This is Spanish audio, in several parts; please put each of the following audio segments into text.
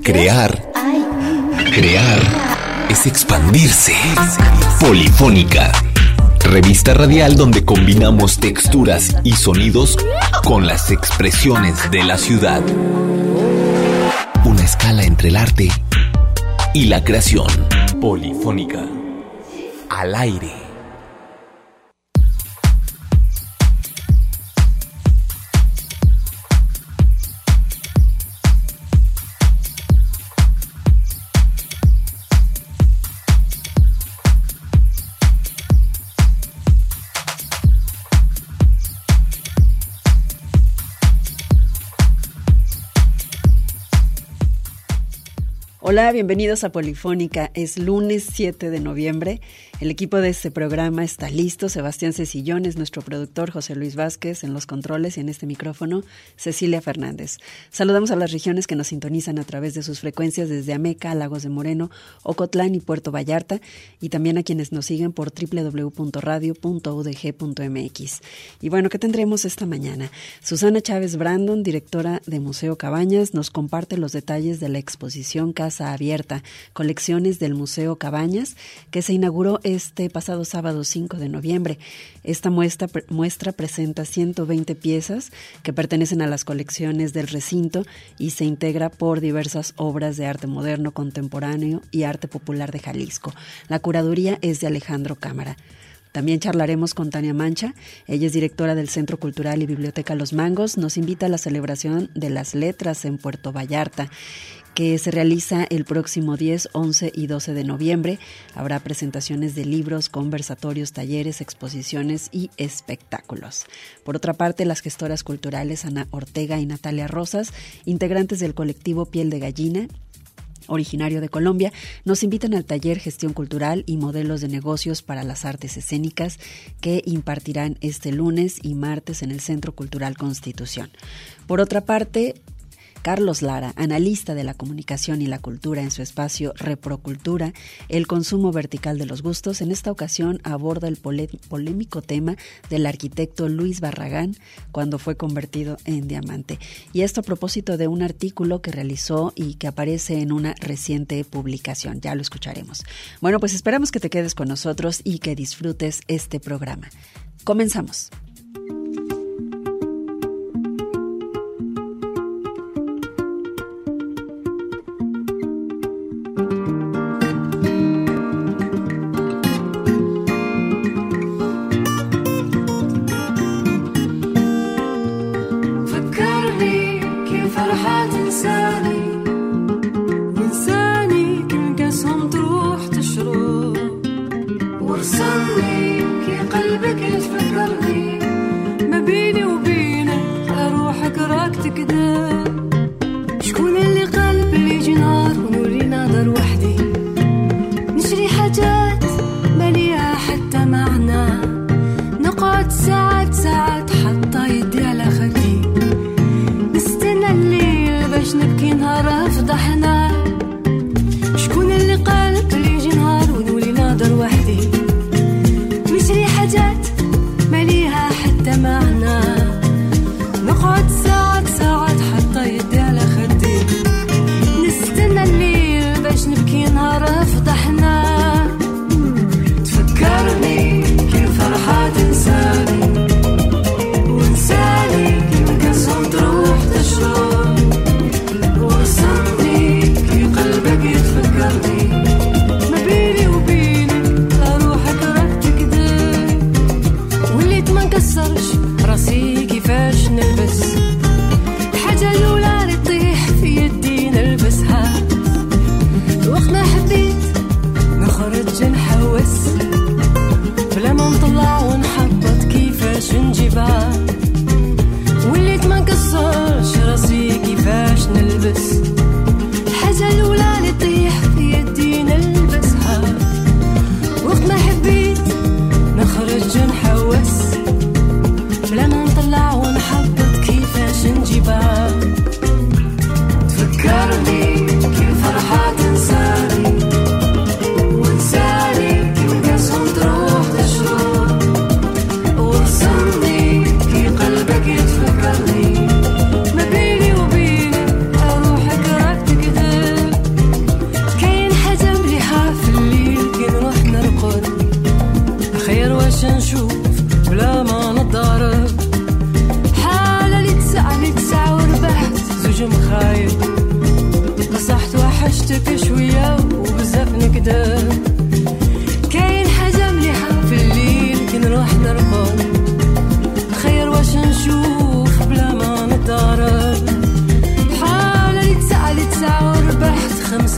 Crear es expandirse. Polifónica, revista radial donde combinamos texturas y sonidos con las expresiones de la ciudad. Una escala entre el arte y la creación. Polifónica, al aire. Hola, bienvenidos a Polifónica. Es lunes 7 de noviembre. El equipo de este programa está listo. Sebastián Cecillón es nuestro productor, José Luis Vázquez en los controles y en este micrófono, Cecilia Fernández. Saludamos a las regiones que nos sintonizan a través de sus frecuencias desde Ameca, Lagos de Moreno, Ocotlán y Puerto Vallarta, y también a quienes nos siguen por www.radio.udg.mx. Y bueno, ¿qué tendremos esta mañana? Susana Chávez Brandon, directora de Museo Cabañas, nos comparte los detalles de la exposición Casa Abierta, colecciones del Museo Cabañas, que se inauguró este pasado sábado 5 de noviembre. Esta muestra presenta 120 piezas que pertenecen a las colecciones del recinto y se integra por diversas obras de arte moderno, contemporáneo y arte popular de Jalisco. La curaduría es de Alejandro Cámara. También charlaremos con Tania Mancha. Ella es directora del Centro Cultural y Biblioteca Los Mangos. Nos invita a la celebración de las letras en Puerto Vallarta, que se realiza el próximo 10, 11 y 12 de noviembre. Habrá presentaciones de libros, conversatorios, talleres, exposiciones y espectáculos. Por otra parte, las gestoras culturales Ana Ortega y Natalia Rosas, integrantes del colectivo Piel de Gallina, originario de Colombia, nos invitan al taller Gestión Cultural y Modelos de Negocios para las Artes Escénicas que impartirán este lunes y martes en el Centro Cultural Constitución. Por otra parte, Carlos Lara, analista de la comunicación y la cultura en su espacio Reprocultura, el consumo vertical de los gustos, en esta ocasión aborda el polémico tema del arquitecto Luis Barragán cuando fue convertido en diamante. Y esto a propósito de un artículo que realizó y que aparece en una reciente publicación. Ya lo escucharemos. Bueno, pues esperamos que te quedes con nosotros y que disfrutes este programa. Comenzamos. ما بيني وبينك أروح أقرأك تقدر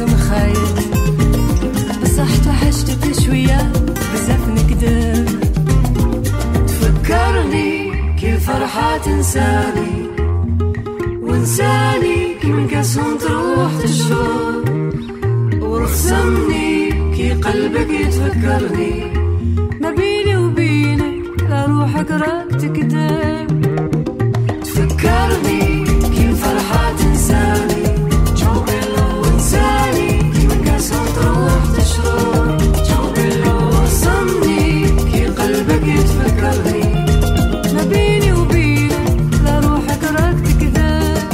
مخايل بصح توحشتك شوية بزاف نكدب تفكرني كيف فرحة تنساني وانساني كي من كاسهم تروح تشرب ورسمني كي قلبك يتفكرني ما بيني وبينك لا روحك راك تكذب تفكرني كي فرحة تنساني وانساني كي من كاسهم تروح تشرب ورسمني كي قلبك يتفكرني ما بيني وبينك لا روحك راك تكذب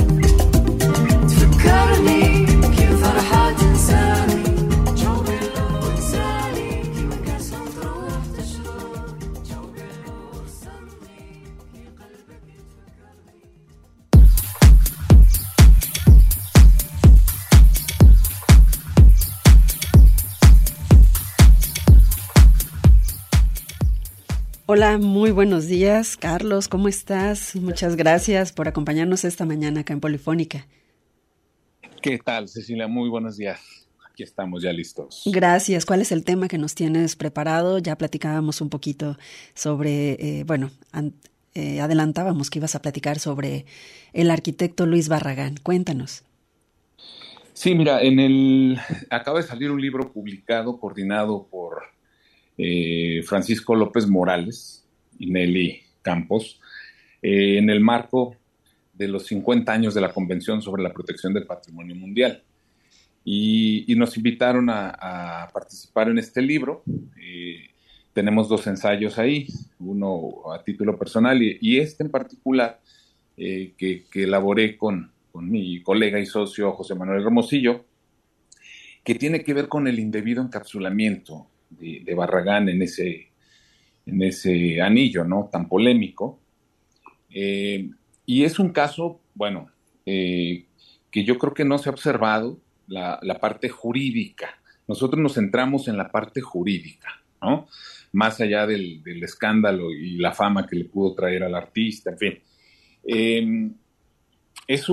تفكرني كي فرحة تنساني وانساني كي من كاسهم تروح تشرب ورسمني كي قلبك يتفكرني. Hola, muy buenos días, Carlos, ¿cómo estás? Muchas gracias por acompañarnos esta mañana acá en Polifónica. ¿Qué tal, Cecilia? Muy buenos días. Aquí estamos ya listos. Gracias. ¿Cuál es el tema que nos tienes preparado? Ya platicábamos un poquito sobre, adelantábamos que ibas a platicar sobre el arquitecto Luis Barragán. Cuéntanos. Sí, mira, acaba de salir un libro publicado, coordinado por Francisco López Morales y Nelly Campos, en el marco de los 50 años de la Convención sobre la Protección del Patrimonio Mundial. Y nos invitaron a participar en este libro. Tenemos 2 ensayos ahí, uno a título personal y este en particular que elaboré con mi colega y socio José Manuel Hermosillo, que tiene que ver con el indebido encapsulamiento de Barragán en ese anillo, ¿no?, tan polémico. Y es un caso, bueno, que yo creo que no se ha observado la parte jurídica. Nosotros nos centramos en la parte jurídica, ¿no?, más allá del escándalo y la fama que le pudo traer al artista, en fin. Es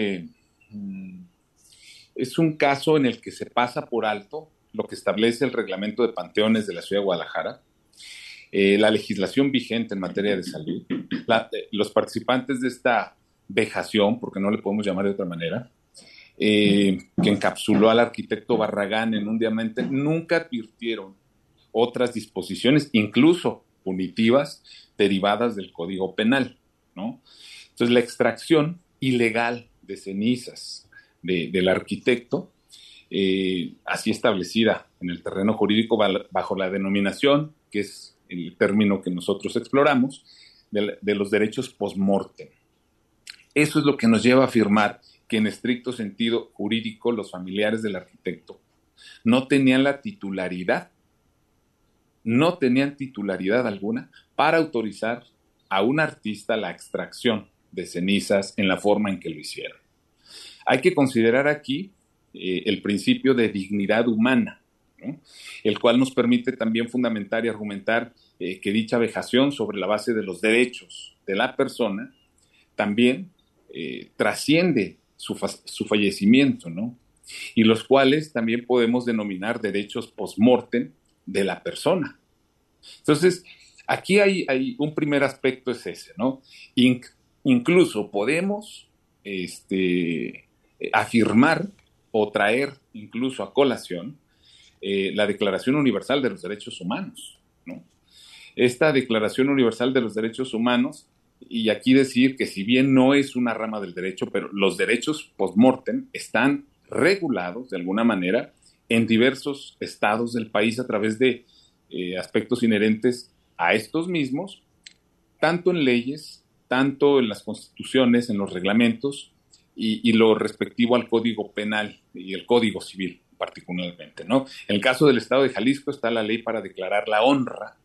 un caso en el que se pasa por alto lo que establece el reglamento de panteones de la ciudad de Guadalajara, la legislación vigente en materia de salud, los participantes de esta vejación, porque no le podemos llamar de otra manera, que encapsuló al arquitecto Barragán en un diamante, nunca advirtieron otras disposiciones, incluso punitivas, derivadas del Código Penal, ¿no? Entonces, la extracción ilegal de cenizas del arquitecto, así establecida en el terreno jurídico bajo la denominación, que es el término que nosotros exploramos, de los derechos post-mortem. Eso es lo que nos lleva a afirmar que en estricto sentido jurídico los familiares del arquitecto no tenían titularidad alguna para autorizar a un artista la extracción de cenizas en la forma en que lo hicieron. Hay que considerar aquí el principio de dignidad humana, ¿no?, el cual nos permite también fundamentar y argumentar que dicha vejación sobre la base de los derechos de la persona también trasciende su fallecimiento, ¿no?, y los cuales también podemos denominar derechos post-mortem de la persona. Entonces, aquí hay un primer aspecto, es ese, ¿no? Incluso podemos afirmar o traer incluso a colación la Declaración Universal de los Derechos Humanos, ¿no? Esta Declaración Universal de los Derechos Humanos, y aquí decir que si bien no es una rama del derecho, pero los derechos post-mortem están regulados de alguna manera en diversos estados del país a través de aspectos inherentes a estos mismos, tanto en leyes, tanto en las constituciones, en los reglamentos y lo respectivo al Código Penal y el Código Civil particularmente, ¿no? En el caso del estado de Jalisco está la ley para declarar la honra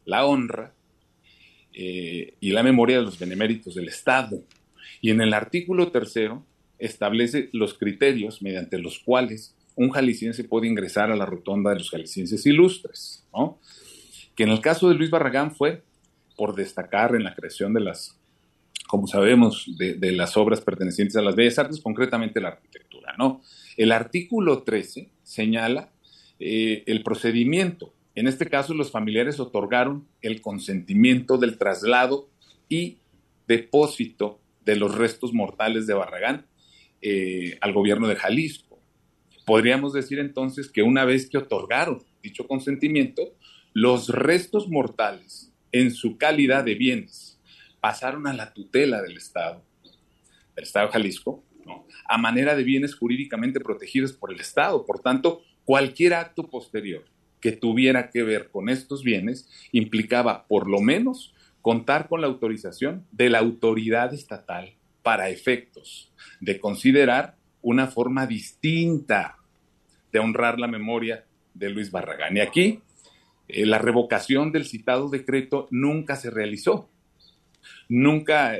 y la memoria de los beneméritos del Estado. Y en el artículo 3 establece los criterios mediante los cuales un jalisciense puede ingresar a la rotonda de los jaliscienses ilustres, ¿no? Que en el caso de Luis Barragán fue por destacar en la creación de las, como sabemos, de las obras pertenecientes a las bellas artes, concretamente la arquitectura, ¿no? El artículo 13 señala el procedimiento. En este caso, los familiares otorgaron el consentimiento del traslado y depósito de los restos mortales de Barragán al gobierno de Jalisco. Podríamos decir entonces que una vez que otorgaron dicho consentimiento, los restos mortales, en su calidad de bienes, pasaron a la tutela del Estado de Jalisco, ¿no?, a manera de bienes jurídicamente protegidos por el Estado. Por tanto, cualquier acto posterior que tuviera que ver con estos bienes implicaba, por lo menos, contar con la autorización de la autoridad estatal para efectos de considerar una forma distinta de honrar la memoria de Luis Barragán. Y aquí, la revocación del citado decreto nunca se realizó. Nunca,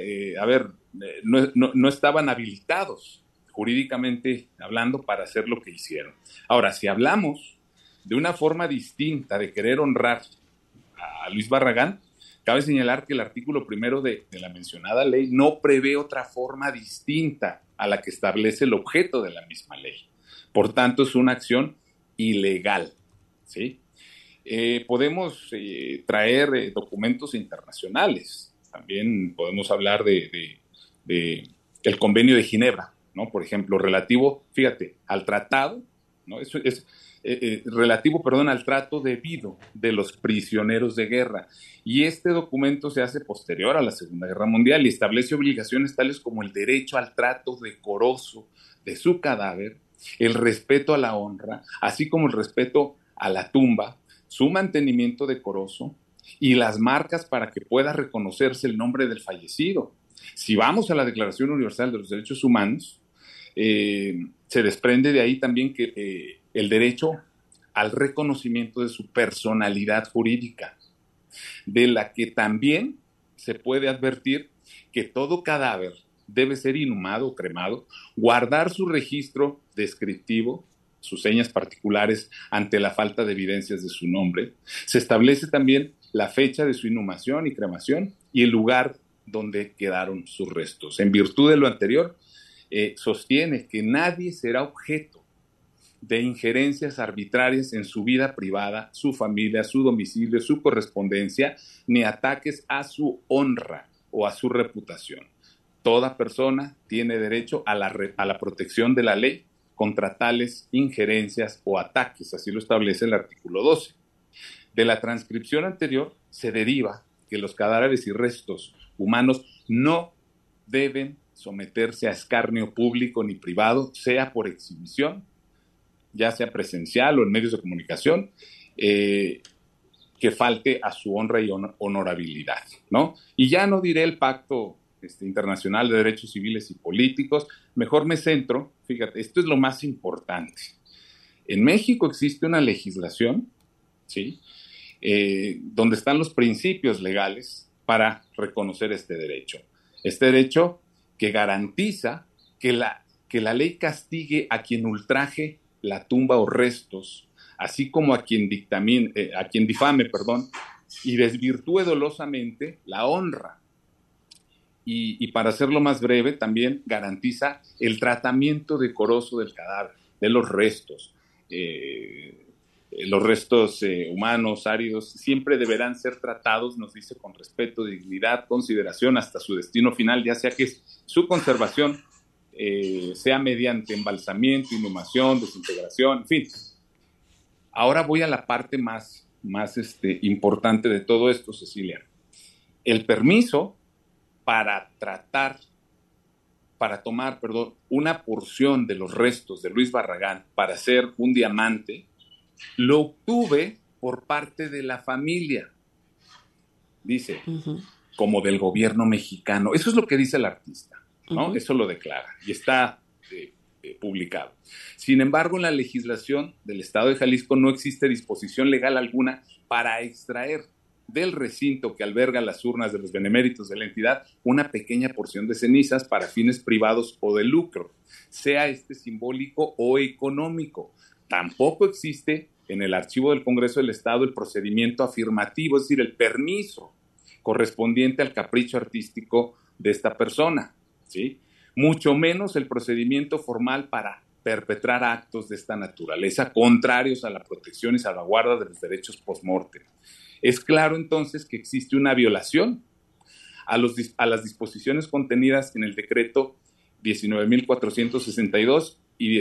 no estaban habilitados jurídicamente hablando para hacer lo que hicieron. Ahora, si hablamos de una forma distinta de querer honrar a Luis Barragán, cabe señalar que el artículo 1 de la mencionada ley no prevé otra forma distinta a la que establece el objeto de la misma ley. Por tanto, es una acción ilegal, ¿sí? Podemos traer documentos internacionales. También podemos hablar de el Convenio de Ginebra, ¿no? Por ejemplo, relativo, fíjate, al tratado, ¿no? Eso es relativo, al trato debido de los prisioneros de guerra. Y este documento se hace posterior a la Segunda Guerra Mundial y establece obligaciones tales como el derecho al trato decoroso de su cadáver, el respeto a la honra, así como el respeto a la tumba, su mantenimiento decoroso y las marcas para que pueda reconocerse el nombre del fallecido. Si vamos a la Declaración Universal de los Derechos Humanos, se desprende de ahí también que el derecho al reconocimiento de su personalidad jurídica, de la que también se puede advertir que todo cadáver debe ser inhumado o cremado, guardar su registro descriptivo, sus señas particulares ante la falta de evidencias de su nombre. Se establece también la fecha de su inhumación y cremación y el lugar donde quedaron sus restos. En virtud de lo anterior, sostiene que nadie será objeto de injerencias arbitrarias en su vida privada, su familia, su domicilio, su correspondencia, ni ataques a su honra o a su reputación. Toda persona tiene derecho a la protección de la ley contra tales injerencias o ataques, así lo establece el artículo 12. De la transcripción anterior se deriva que los cadáveres y restos humanos no deben someterse a escarnio público ni privado, sea por exhibición, ya sea presencial o en medios de comunicación, que falte a su honra y honorabilidad, ¿no? Y ya no diré el Pacto Internacional de Derechos Civiles y Políticos, mejor me centro, fíjate, esto es lo más importante. En México existe una legislación, ¿sí?, donde están los principios legales para reconocer este derecho. Este derecho que garantiza que la ley castigue a quien ultraje la tumba o restos, así como a quien difame, y desvirtúe dolosamente la honra. Y para hacerlo más breve, también garantiza el tratamiento decoroso del cadáver, de los restos. Los restos humanos, áridos, siempre deberán ser tratados, nos dice, con respeto, dignidad, consideración hasta su destino final, ya sea que su conservación sea mediante embalsamiento, inhumación, desintegración, en fin. Ahora voy a la parte más importante de todo esto, Cecilia. El permiso para tomar una porción de los restos de Luis Barragán para hacer un diamante, lo obtuve por parte de la familia, dice, como del gobierno mexicano. Eso es lo que dice el artista, ¿no? Eso lo declara y está publicado. Sin embargo, en la legislación del Estado de Jalisco no existe disposición legal alguna para extraer del recinto que alberga las urnas de los beneméritos de la entidad una pequeña porción de cenizas para fines privados o de lucro, sea simbólico o económico. Tampoco existe en el archivo del Congreso del Estado el procedimiento afirmativo, es decir, el permiso correspondiente al capricho artístico de esta persona, ¿sí? Mucho menos el procedimiento formal para perpetrar actos de esta naturaleza contrarios a la protección y salvaguarda de los derechos post-mortem. Es claro entonces que existe una violación a las disposiciones contenidas en el decreto 19.462 y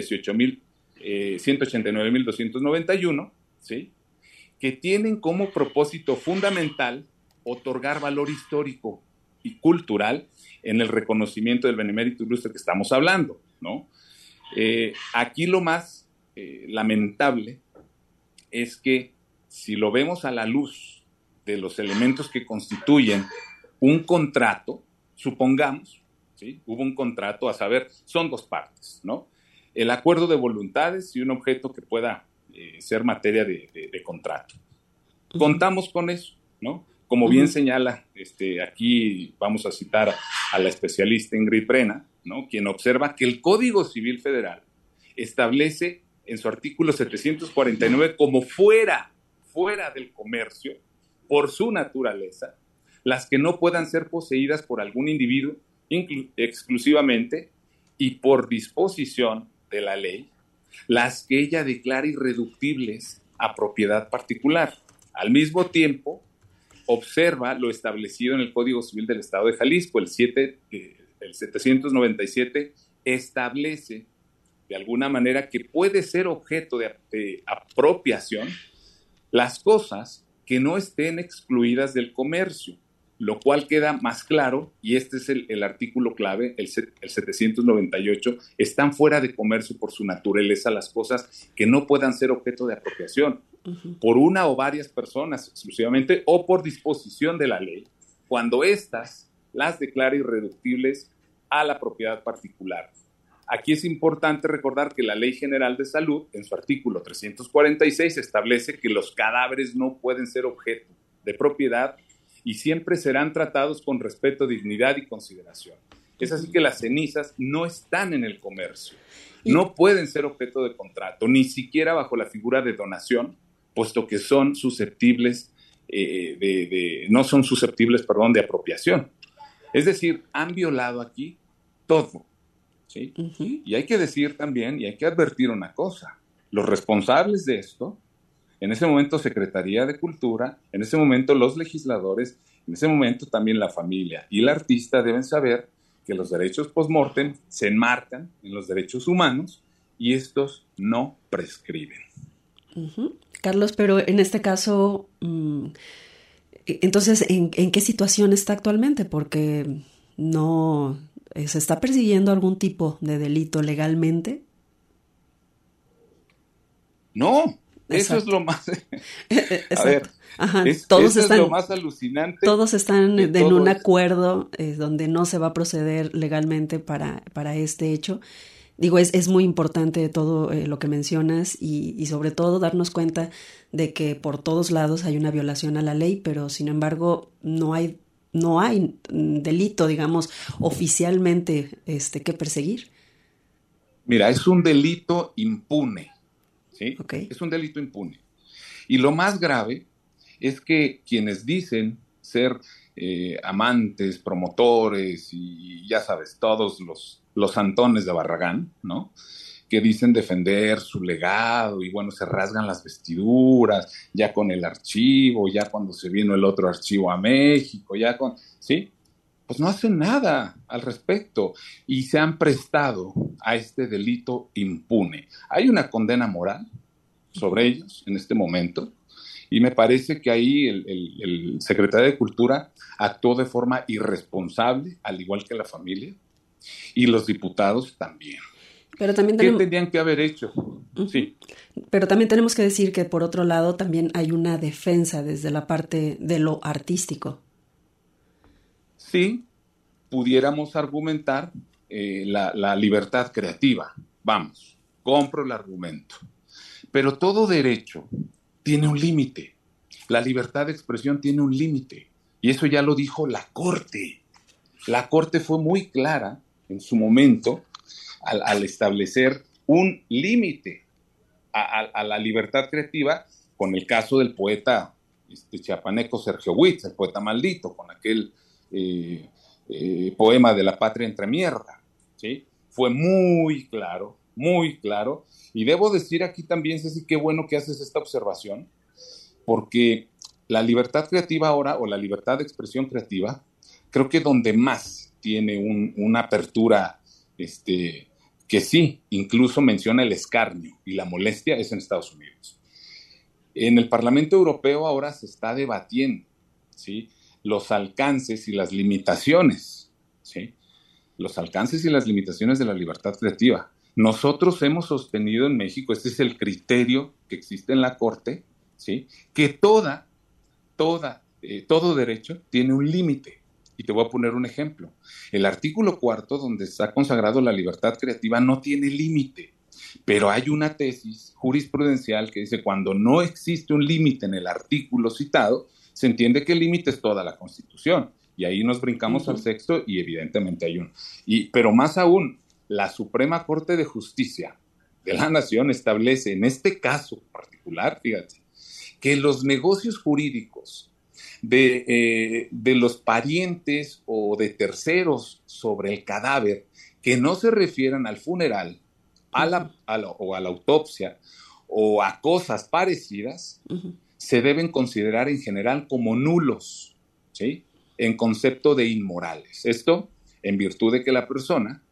189.291, ¿sí?, que tienen como propósito fundamental otorgar valor histórico y cultural en el reconocimiento del benemérito ilustre que estamos hablando, ¿no? Aquí lo más lamentable es que si lo vemos a la luz de los elementos que constituyen un contrato, supongamos, ¿sí?, hubo un contrato, a saber, son dos partes, ¿no? El acuerdo de voluntades y un objeto que pueda ser materia de contrato. Contamos con eso, ¿no? Como bien señala, aquí vamos a citar a la especialista Ingrid Brena, ¿no?, quien observa que el Código Civil Federal establece en su artículo 749 como fuera del comercio, por su naturaleza, las que no puedan ser poseídas por algún individuo exclusivamente y por disposición de la ley, las que ella declara irreductibles a propiedad particular. Al mismo tiempo, observa lo establecido en el Código Civil del Estado de Jalisco, el 797 establece de alguna manera que puede ser objeto de apropiación las cosas que no estén excluidas del comercio, lo cual queda más claro, y este es el artículo clave, el 798, están fuera de comercio por su naturaleza las cosas que no puedan ser objeto de apropiación por una o varias personas exclusivamente o por disposición de la ley, cuando éstas las declara irreductibles a la propiedad particular. Aquí es importante recordar que la Ley General de Salud, en su artículo 346, establece que los cadáveres no pueden ser objeto de propiedad y siempre serán tratados con respeto, dignidad y consideración. Es así que las cenizas no están en el comercio, no pueden ser objeto de contrato, ni siquiera bajo la figura de donación, puesto que son susceptibles no son susceptibles, de apropiación. Es decir, han violado aquí todo, ¿sí? Y hay que decir también, y hay que advertir una cosa, los responsables de esto, en ese momento Secretaría de Cultura, en ese momento los legisladores, en ese momento también la familia y el artista deben saber que los derechos post-mortem se enmarcan en los derechos humanos y estos no prescriben. Carlos, pero en este caso, entonces, ¿en qué situación está actualmente? Porque no se está persiguiendo algún tipo de delito legalmente. No, eso es lo más. A ver, todos eso es lo más alucinante. Todos están en un acuerdo donde no se va a proceder legalmente para este hecho. Digo, es muy importante todo lo que mencionas y sobre todo darnos cuenta de que por todos lados hay una violación a la ley, pero sin embargo no hay delito, digamos, oficialmente que perseguir. Mira, es un delito impune, ¿sí? Okay. Es un delito impune. Y lo más grave es que quienes dicen ser amantes, promotores y ya sabes, todos los santones de Barragán, ¿no?, que dicen defender su legado y bueno, se rasgan las vestiduras ya con el archivo, ya cuando se vino el otro archivo a México, ¿sí? Pues no hacen nada al respecto y se han prestado a este delito impune. Hay una condena moral sobre ellos en este momento y me parece que ahí el secretario de Cultura actuó de forma irresponsable, al igual que la familia, y los diputados también. Pero también ¿Qué tendrían que haber hecho? Sí. Pero también tenemos que decir que por otro lado también hay una defensa desde la parte de lo artístico. Sí, pudiéramos argumentar la libertad creativa. Vamos, compro el argumento. Pero todo derecho tiene un límite. La libertad de expresión tiene un límite. Y eso ya lo dijo la Corte. La Corte fue muy clara en su momento al establecer un límite a la libertad creativa con el caso del poeta chiapaneco Sergio Huitz, el poeta maldito, con aquel poema de la patria entre mierda, ¿sí? Fue muy claro muy claro. Y debo decir aquí también, Ceci, qué bueno que haces esta observación, porque la libertad creativa ahora, o la libertad de expresión creativa, creo que donde más tiene una apertura, que sí, incluso menciona el escarnio y la molestia, es en Estados Unidos. En el Parlamento Europeo ahora se está debatiendo, ¿sí?, los alcances y las limitaciones, ¿sí?, los alcances y las limitaciones de la libertad creativa. Nosotros hemos sostenido en México, este es el criterio que existe en la Corte, ¿sí?, que todo derecho tiene un límite. Y te voy a poner un ejemplo. El artículo 4, donde está consagrado la libertad creativa, no tiene límite, pero hay una tesis jurisprudencial que dice cuando no existe un límite en el artículo citado, se entiende que el límite es toda la Constitución. Y ahí nos brincamos al sexto y evidentemente hay uno. Pero más aún, la Suprema Corte de Justicia de la Nación establece en este caso particular, fíjate, que los negocios jurídicos de los parientes o de terceros sobre el cadáver que no se refieran al funeral, o a la autopsia o a cosas parecidas, se deben considerar en general como nulos, ¿sí?, en concepto de inmorales. Esto en virtud de que la persona,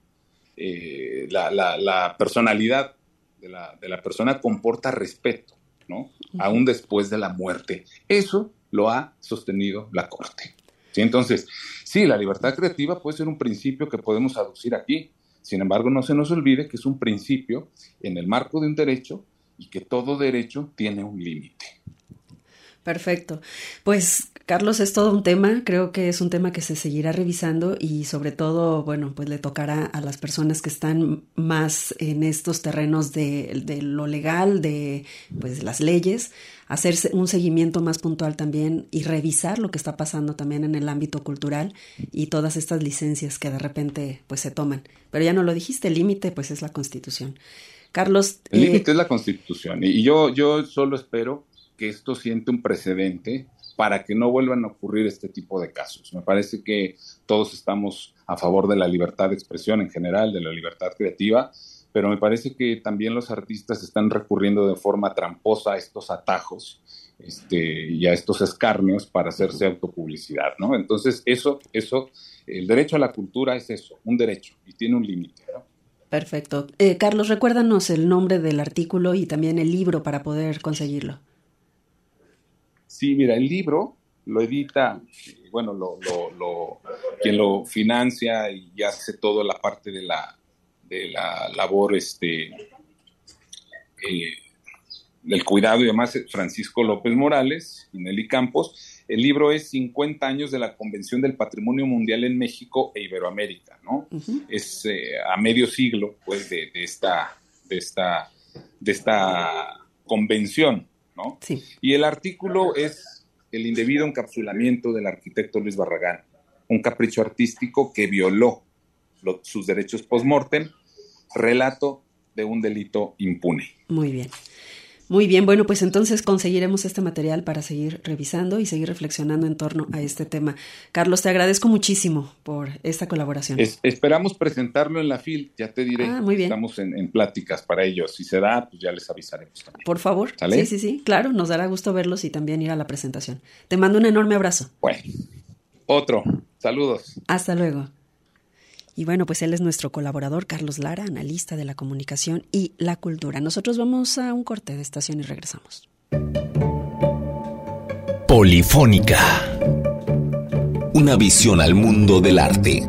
la personalidad de la persona comporta respeto, ¿no?, aún después de la muerte. Eso lo ha sostenido la Corte, ¿sí? Entonces, sí, la libertad creativa puede ser un principio que podemos aducir aquí. Sin embargo, no se nos olvide que es un principio en el marco de un derecho y que todo derecho tiene un límite. Perfecto. Pues, Carlos, es todo un tema. Creo que es un tema que se seguirá revisando y sobre todo, bueno, pues le tocará a las personas que están más en estos terrenos de lo legal, de pues las leyes, hacer un seguimiento más puntual también y revisar lo que está pasando también en el ámbito cultural y todas estas licencias que de repente pues se toman. Pero ya no lo dijiste, el límite pues es la Constitución. Carlos. El límite es la Constitución y yo solo espero que esto siente un precedente para que no vuelvan a ocurrir este tipo de casos. Me parece que todos estamos a favor de la libertad de expresión en general, de la libertad creativa, pero me parece que también los artistas están recurriendo de forma tramposa a estos atajos y a estos escarnios para hacerse autopublicidad, ¿no? Entonces, el derecho a la cultura es eso, un derecho, y tiene un límite, ¿no? Perfecto. Carlos, recuérdanos el nombre del artículo y también el libro para poder conseguirlo. Sí, mira, el libro lo edita, bueno, quien lo financia y hace toda la parte de la labor del cuidado y demás, Francisco López Morales y Nelly Campos. El libro es 50 años de la Convención del Patrimonio Mundial en México e Iberoamérica, ¿no? Uh-huh. Es a medio siglo, pues, de esta convención, ¿no? Sí. Y el artículo es el indebido encapsulamiento del arquitecto Luis Barragán, un capricho artístico que violó sus derechos post-mortem, relato de un delito impune. Muy bien. Muy bien, bueno, pues entonces conseguiremos este material para seguir revisando y seguir reflexionando en torno a este tema. Carlos, te agradezco muchísimo por esta colaboración. Esperamos presentarlo en la FIL, ya te diré. Muy bien. Estamos en pláticas para ello. Si se da, pues ya les avisaremos también. Por favor. ¿Sale? Sí, claro, nos dará gusto verlos y también ir a la presentación. Te mando un enorme abrazo. Bueno, otro. Saludos. Hasta luego. Y bueno, pues él es nuestro colaborador, Carlos Lara, analista de la comunicación y la cultura. Nosotros vamos a un corte de estación y regresamos. Polifónica. Una visión al mundo del arte.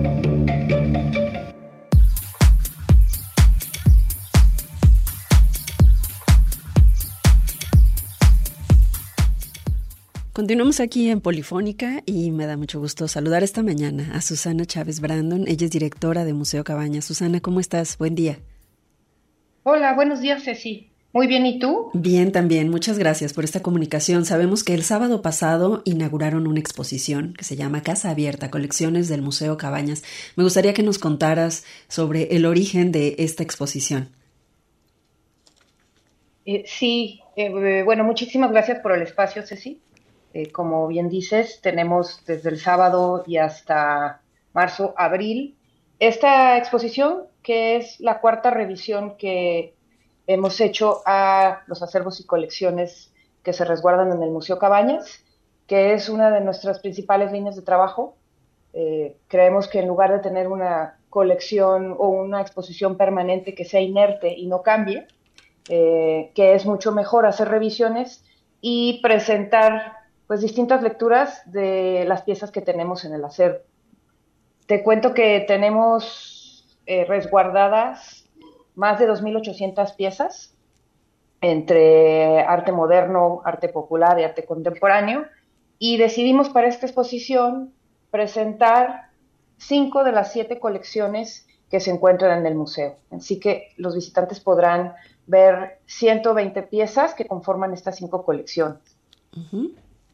Continuamos aquí en Polifónica y me da mucho gusto saludar esta mañana a Susana Chávez Brandon. Ella es directora de Museo Cabañas. Susana, ¿cómo estás? Buen día. Hola, buenos días, Ceci. Muy bien, ¿y tú? Bien, también. Muchas gracias por esta comunicación. Sabemos que el sábado pasado inauguraron una exposición que se llama Casa Abierta, colecciones del Museo Cabañas. Me gustaría que nos contaras sobre el origen de esta exposición. Bueno, muchísimas gracias por el espacio, Ceci. Como bien dices, tenemos desde el sábado y hasta marzo, abril, esta exposición que es la cuarta revisión que hemos hecho a los acervos y colecciones que se resguardan en el Museo Cabañas, que es una de nuestras principales líneas de trabajo. Creemos que en lugar de tener una colección o una exposición permanente que sea inerte y no cambie, que es mucho mejor hacer revisiones y presentar pues distintas lecturas de las piezas que tenemos en el acervo. Te cuento que tenemos resguardadas más de 2.800 piezas entre arte moderno, arte popular y arte contemporáneo, y decidimos para esta exposición presentar 5 de las 7 colecciones que se encuentran en el museo. Así que los visitantes podrán ver 120 piezas que conforman estas 5 colecciones. Uh-huh.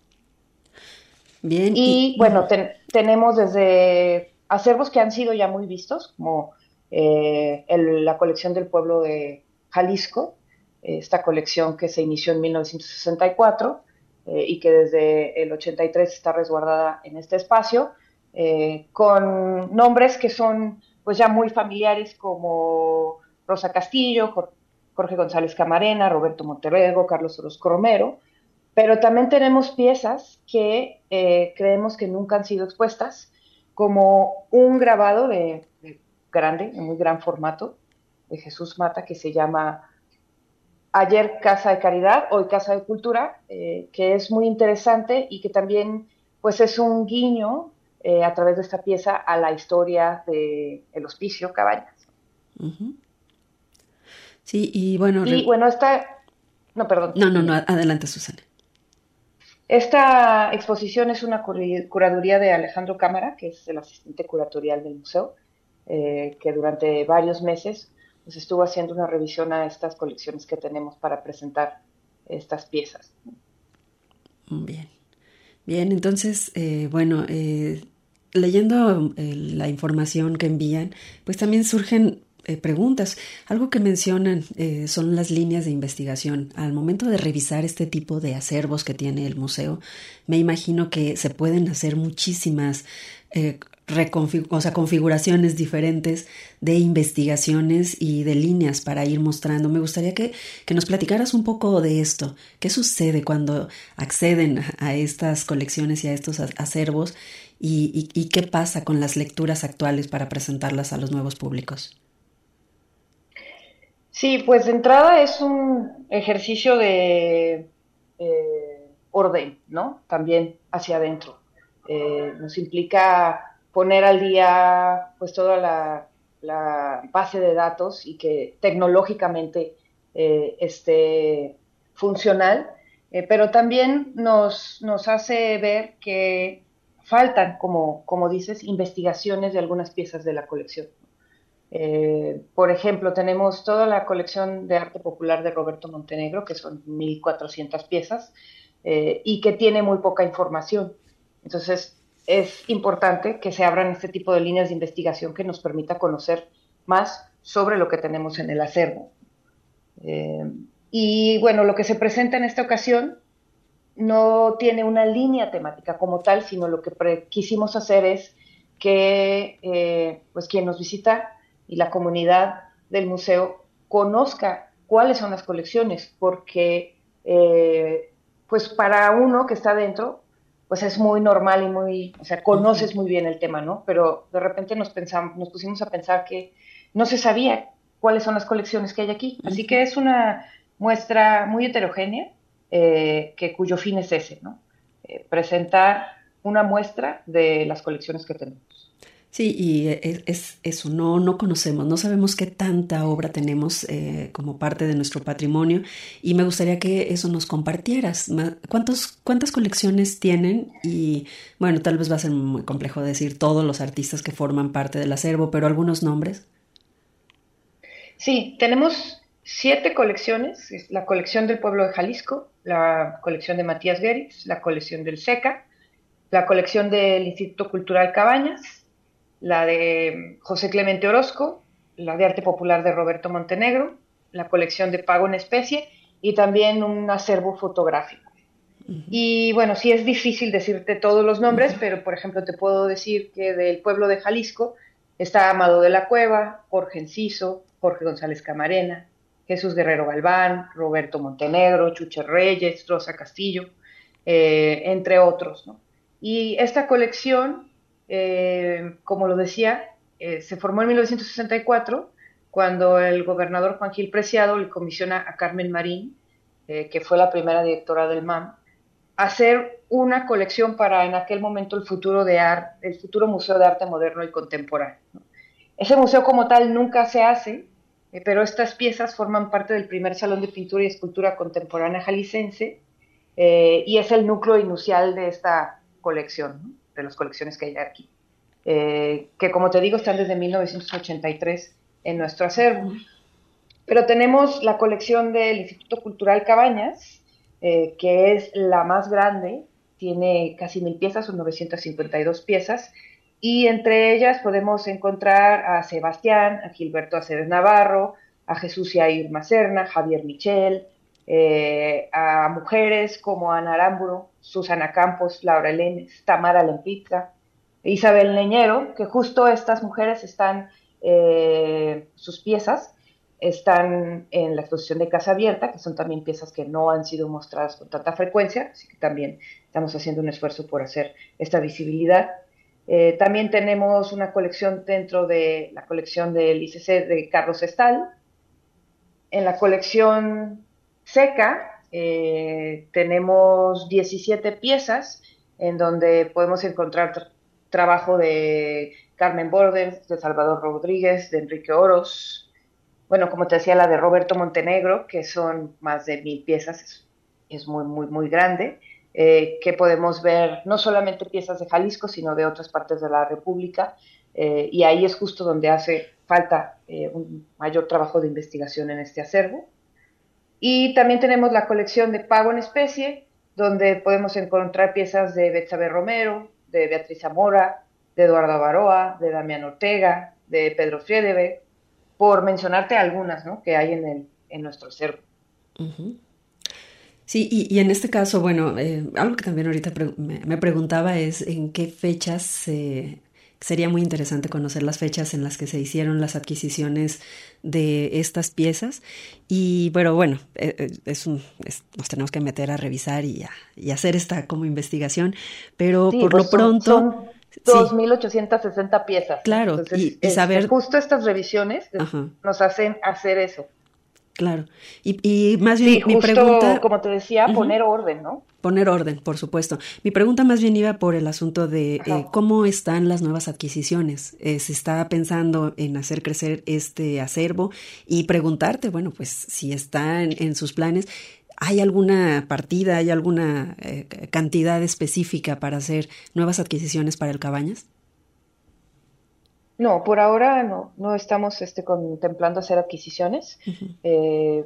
Bien. Y bueno, tenemos desde acervos que han sido ya muy vistos, como la colección del pueblo de Jalisco, esta colección que se inició en 1964 y que desde el 83 está resguardada en este espacio, con nombres que son pues ya muy familiares como Rosa Castillo, Jorge González Camarena, Roberto Monterrego, Carlos Orozco Romero, pero también tenemos piezas que creemos que nunca han sido expuestas, como un grabado de grande, de muy gran formato, de Jesús Mata, que se llama Ayer Casa de Caridad, hoy Casa de Cultura, que es muy interesante y que también pues es un guiño a través de esta pieza a la historia del Hospicio Cabañas. Uh-huh. Sí, y bueno... No, perdón. No, adelante, Susana. Esta exposición es una curaduría de Alejandro Cámara, que es el asistente curatorial del museo, que durante varios meses pues, estuvo haciendo una revisión a estas colecciones que tenemos para presentar estas piezas. Bien, entonces, leyendo la información que envían, pues también surgen preguntas. Algo que mencionan son las líneas de investigación. Al momento de revisar este tipo de acervos que tiene el museo, me imagino que se pueden hacer muchísimas configuraciones diferentes de investigaciones y de líneas para ir mostrando. Me gustaría que nos platicaras un poco de esto. ¿Qué sucede cuando acceden a estas colecciones y a estos acervos? ¿Y qué pasa con las lecturas actuales para presentarlas a los nuevos públicos? Sí, pues de entrada es un ejercicio de orden, ¿no? También hacia adentro. Nos implica poner al día pues toda la base de datos y que tecnológicamente esté funcional, pero también nos hace ver que faltan, como dices, investigaciones de algunas piezas de la colección. Por ejemplo, tenemos toda la colección de arte popular de Roberto Montenegro, que son 1.400 piezas, y que tiene muy poca información. Entonces, es importante que se abran este tipo de líneas de investigación que nos permita conocer más sobre lo que tenemos en el acervo. Y bueno, lo que se presenta en esta ocasión no tiene una línea temática como tal, sino lo que quisimos hacer es que pues quien nos visita y la comunidad del museo conozca cuáles son las colecciones, porque pues para uno que está dentro, pues es muy normal y conoces muy bien el tema, ¿no? Pero de repente nos pusimos a pensar que no se sabía cuáles son las colecciones que hay aquí. Así que es una muestra muy heterogénea, cuyo fin es ese, ¿no? Presentar una muestra de las colecciones que tenemos. Sí, y es eso, no conocemos, no sabemos qué tanta obra tenemos como parte de nuestro patrimonio, y me gustaría que eso nos compartieras. ¿Cuántas colecciones tienen? Y bueno, tal vez va a ser muy complejo decir todos los artistas que forman parte del acervo, pero algunos nombres. Sí, tenemos 7 colecciones: la colección del pueblo de Jalisco, la colección de Matías Gueritz, la colección del SECA, la colección del Instituto Cultural Cabañas, la de José Clemente Orozco, la de arte popular de Roberto Montenegro, la colección de pago en especie y también un acervo fotográfico. Uh-huh. Y bueno, sí es difícil decirte todos los nombres, pero por ejemplo te puedo decir que del pueblo de Jalisco Está Amado de la Cueva, Jorge Enciso, Jorge González Camarena, Jesús Guerrero Galván, Roberto Montenegro, Chuche Reyes, Rosa Castillo, entre otros, ¿no? Y esta colección, como lo decía, se formó en 1964, cuando el gobernador Juan Gil Preciado le comisiona a Carmen Marín, que fue la primera directora del MAM, hacer una colección para en aquel momento el futuro Museo de Arte Moderno y Contemporáneo, ¿no? Ese museo como tal nunca se hace, pero estas piezas forman parte del primer Salón de Pintura y Escultura Contemporánea Jalisciense, y es el núcleo inicial de esta colección, ¿no? De las colecciones que hay aquí, que como te digo están desde 1983 en nuestro acervo. Pero tenemos la colección del Instituto Cultural Cabañas, que es la más grande, tiene casi 1,000 piezas, son 952 piezas, y entre ellas podemos encontrar a Sebastián, a Gilberto Aceves Navarro, a Jesús Yair Macerna, Javier Michel, a mujeres como Ana Aramburu, Susana Campos, Laura Lenes, Tamara Lempitra, Isabel Leñero, que justo estas mujeres están, sus piezas están en la exposición de Casa Abierta, que son también piezas que no han sido mostradas con tanta frecuencia, así que también estamos haciendo un esfuerzo por hacer esta visibilidad. También tenemos una colección dentro de la colección del ICC de Carlos Estal. En la colección seca tenemos 17 piezas en donde podemos encontrar trabajo de Carmen Borders, de Salvador Rodríguez, de Enrique Oros, bueno, como te decía, la de Roberto Montenegro, que son más de 1,000 piezas, es muy, muy, muy grande, que podemos ver no solamente piezas de Jalisco, sino de otras partes de la República, y ahí es justo donde hace falta un mayor trabajo de investigación en este acervo. Y también tenemos la colección de Pago en Especie, donde podemos encontrar piezas de Betsabe Romero, de Beatriz Zamora, de Eduardo Baroa, de Damián Ortega, de Pedro Friedebe, por mencionarte algunas, ¿no?, que hay en nuestro acervo. Uh-huh. Sí, y en este caso, bueno, algo que también ahorita me preguntaba es en qué fechas sería muy interesante conocer las fechas en las que se hicieron las adquisiciones de estas piezas. Y bueno, nos tenemos que meter a revisar y hacer esta como investigación, pero sí, por lo pronto... Son 2,860 piezas. Claro, entonces, y saber... Justo estas revisiones nos hacen hacer eso. Claro, y más bien sí, mi justo, pregunta... como te decía, poner orden, ¿no? Poner orden, por supuesto. Mi pregunta más bien iba por el asunto de cómo están las nuevas adquisiciones. ¿Se está pensando en hacer crecer este acervo? Y preguntarte, bueno, pues si está en sus planes... ¿Hay alguna partida, hay alguna cantidad específica para hacer nuevas adquisiciones para el Cabañas? No, por ahora no estamos contemplando hacer adquisiciones. Uh-huh.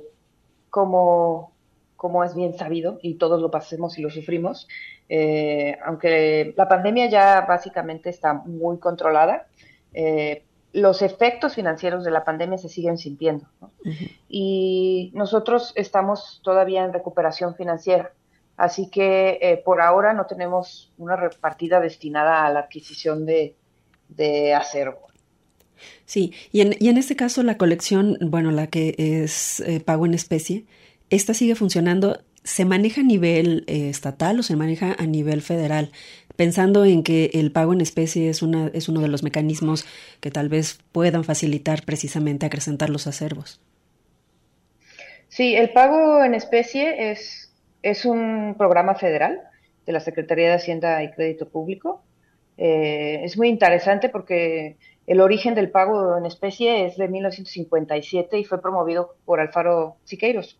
Como es bien sabido, y todos lo pasemos y lo sufrimos, aunque la pandemia ya básicamente está muy controlada, los efectos financieros de la pandemia se siguen sintiendo, ¿no? Uh-huh. Y nosotros estamos todavía en recuperación financiera, así que por ahora no tenemos una partida destinada a la adquisición de acervo. Sí, y en este caso la colección, bueno, la que es pago en especie, ¿esta sigue funcionando? ¿Se maneja a nivel estatal o se maneja a nivel federal? Pensando en que el pago en especie es uno de los mecanismos que tal vez puedan facilitar precisamente acrecentar los acervos. Sí, el pago en especie es un programa federal de la Secretaría de Hacienda y Crédito Público. Es muy interesante porque el origen del pago en especie es de 1957 y fue promovido por Alfaro Siqueiros,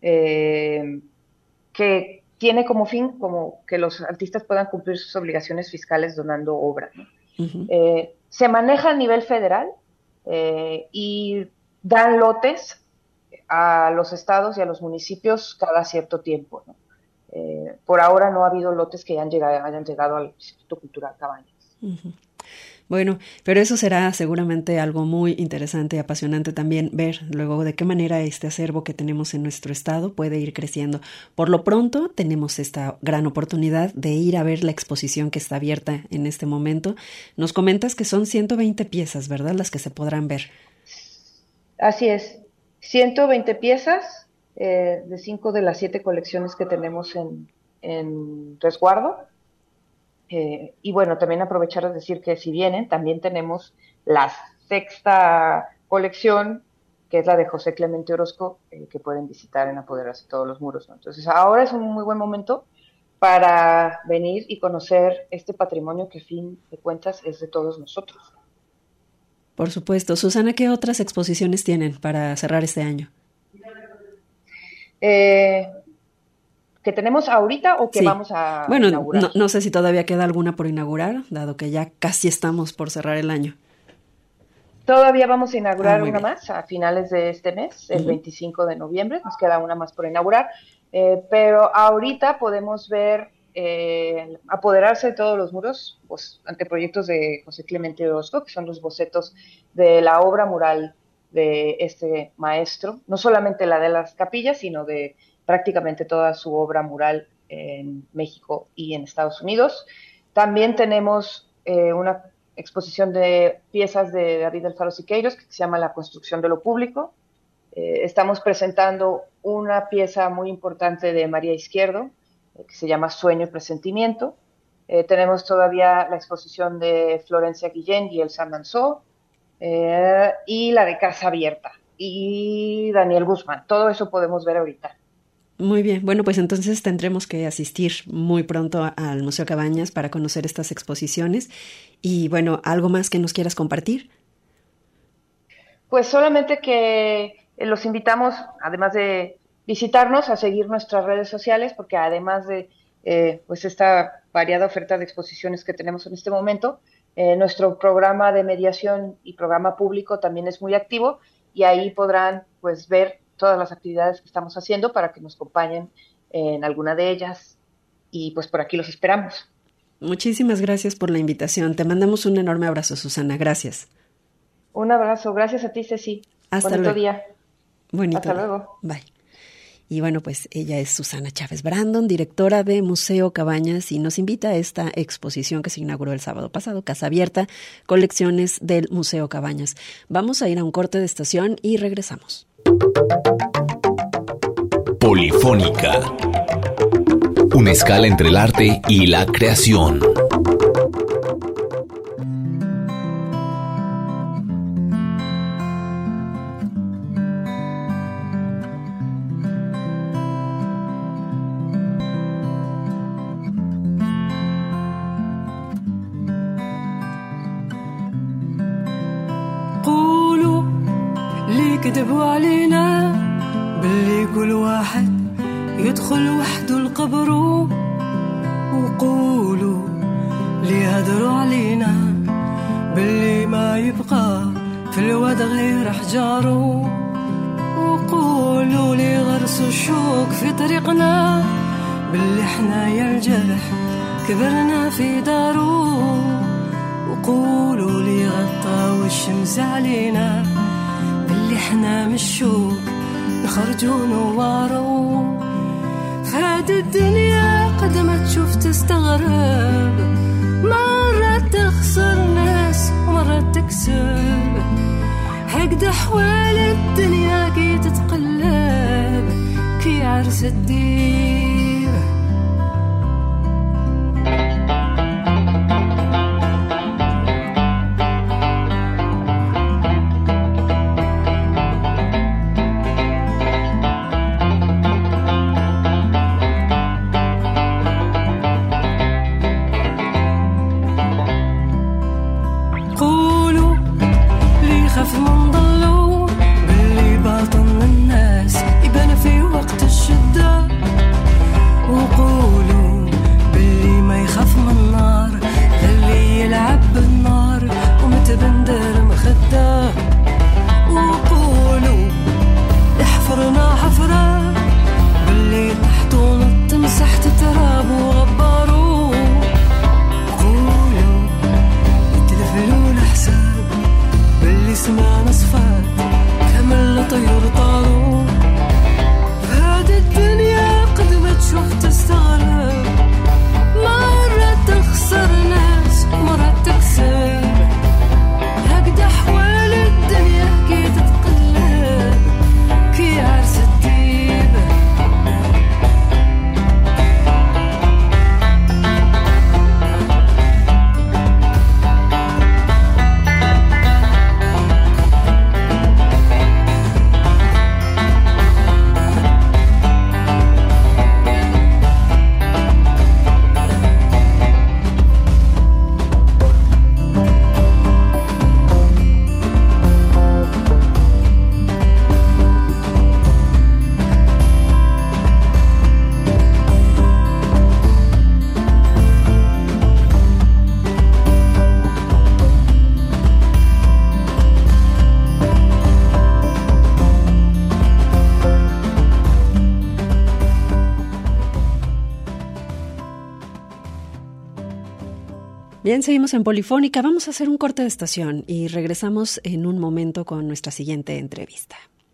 que tiene como fin como que los artistas puedan cumplir sus obligaciones fiscales donando obra, ¿no? Uh-huh. Se maneja a nivel federal y dan lotes a los estados y a los municipios cada cierto tiempo, ¿no? Por ahora no ha habido lotes que hayan llegado al Instituto Cultural Cabañas. Uh-huh. Bueno, pero eso será seguramente algo muy interesante y apasionante también ver luego de qué manera este acervo que tenemos en nuestro estado puede ir creciendo. Por lo pronto tenemos esta gran oportunidad de ir a ver la exposición que está abierta en este momento. Nos comentas que son 120 piezas, ¿verdad? Las que se podrán ver. Así es, 120 piezas de 5 de las 7 colecciones que tenemos en resguardo. Y bueno, también aprovechar de decir que si vienen, también tenemos la 6ª colección, que es la de José Clemente Orozco, que pueden visitar en Apoderarse Todos los Muros, ¿no? Entonces ahora es un muy buen momento para venir y conocer este patrimonio que a fin de cuentas es de todos nosotros. Por supuesto. Susana, ¿qué otras exposiciones tienen para cerrar este año? ¿Que tenemos ahorita o que vamos a inaugurar? Bueno, no sé si todavía queda alguna por inaugurar, dado que ya casi estamos por cerrar el año. Todavía vamos a inaugurar una más a finales de este mes, el 25 de noviembre, nos queda una más por inaugurar, pero ahorita podemos ver Apoderarse de Todos los Muros, pues, anteproyectos de José Clemente Orozco, que son los bocetos de la obra mural de este maestro, no solamente la de las capillas, sino de prácticamente toda su obra mural en México y en Estados Unidos. También tenemos una exposición de piezas de David Alfaro Siqueiros que se llama La construcción de lo público. Estamos presentando una pieza muy importante de María Izquierdo que se llama Sueño y Presentimiento. Tenemos todavía la exposición de Florencia Guillén y Elsa Manzó, y la de Casa Abierta y Daniel Guzmán. Todo eso podemos ver ahorita. Muy bien, bueno, pues entonces tendremos que asistir muy pronto al Museo Cabañas para conocer estas exposiciones. Y bueno, ¿algo más que nos quieras compartir? Pues solamente que los invitamos, además de visitarnos, a seguir nuestras redes sociales, porque además de pues esta variada oferta de exposiciones que tenemos en este momento, nuestro programa de mediación y programa público también es muy activo, y ahí podrán pues ver todas las actividades que estamos haciendo para que nos acompañen en alguna de ellas, y pues por aquí los esperamos. Muchísimas gracias por la invitación. Te mandamos un enorme abrazo, Susana. Gracias. Un abrazo. Gracias a ti, Ceci. Hasta Bonito luego. día. Bonito Hasta día. luego. Bye. Y bueno, pues ella es Susana Chávez Brandon, directora de Museo Cabañas, y nos invita a esta exposición que se inauguró el sábado pasado, Casa Abierta, colecciones del Museo Cabañas. Vamos a ir a un corte de estación y regresamos. Polifónica. Una escala entre el arte y la creación. قولوا لي كذبوا علينا باللي كل واحد يدخل وحده القبر، وقولوا لي هدروا علينا باللي ما يبقى في الواد غير حجاره، وقولوا لي غرسوا الشوك في طريقنا باللي احنا يا الجرح كبرنا في داره، وقولوا لي غطاو الشمس علينا باللي احنا من الشوك نخرجوا نوارو. فهاد الدنيا قد ما تشوف تستغرب، مرات تخسر ناس ومرات تكسب، هكذا احوال الدنيا كي تتقلب كي عرس الدير. Bien, seguimos en Polifónica. Vamos a hacer un corte de estación y regresamos en un momento con nuestra siguiente entrevista.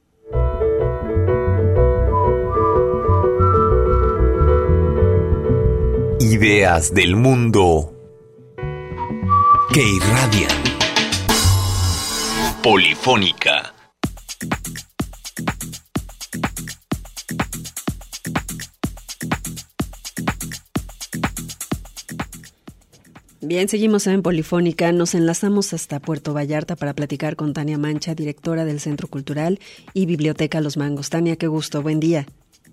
Ideas del mundo que irradian. Polifónica. Bien, seguimos en Polifónica. Nos enlazamos hasta Puerto Vallarta para platicar con Tania Mancha, directora del Centro Cultural y Biblioteca Los Mangos. Tania, qué gusto, buen día.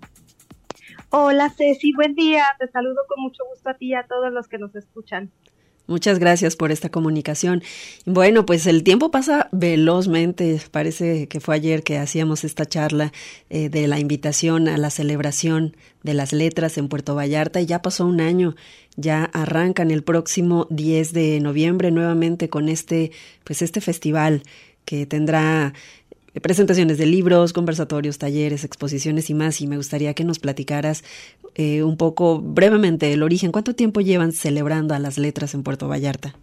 Hola Ceci, buen día. Te saludo con mucho gusto a ti y a todos los que nos escuchan. Muchas gracias por esta comunicación. Bueno, pues el tiempo pasa velozmente. Parece que fue ayer que hacíamos esta charla de la invitación a la celebración de las letras en Puerto Vallarta y ya pasó un año. Ya arrancan el próximo 10 de noviembre nuevamente con este festival que tendrá presentaciones de libros, conversatorios, talleres, exposiciones y más. Y me gustaría que nos platicaras un poco brevemente el origen. ¿Cuánto tiempo llevan celebrando a las letras en Puerto Vallarta?